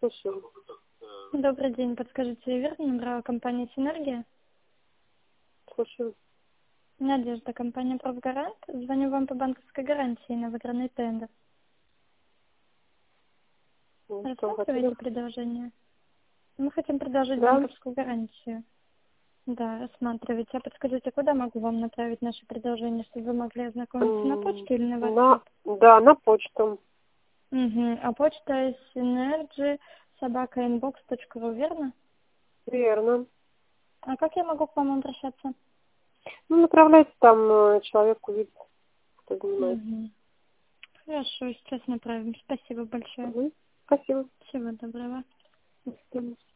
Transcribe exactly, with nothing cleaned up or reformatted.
слушаю. Добрый день. Подскажите, верный номер компании «Синергия»? Слушаю. Надежда, компания «Профгарант». Звоню вам по банковской гарантии на выигранный тендер. Ну, что Рассматриваете хотели? предложение? Мы хотим предложить Да. банковскую гарантию. Да, рассматривайте. А подскажите, куда могу вам направить наше предложение, чтобы вы могли ознакомиться, на М, почту или на На, WhatsApp? да, на почту. Угу. А почта synergy собака inbox точка ру, верно? Верно. А как я могу к вам обращаться? Ну, направляйте там, э, человек увидит, кто занимается. Угу. Хорошо, сейчас направим. Спасибо большое. Мгм. Спасибо. Всего доброго. До свидания.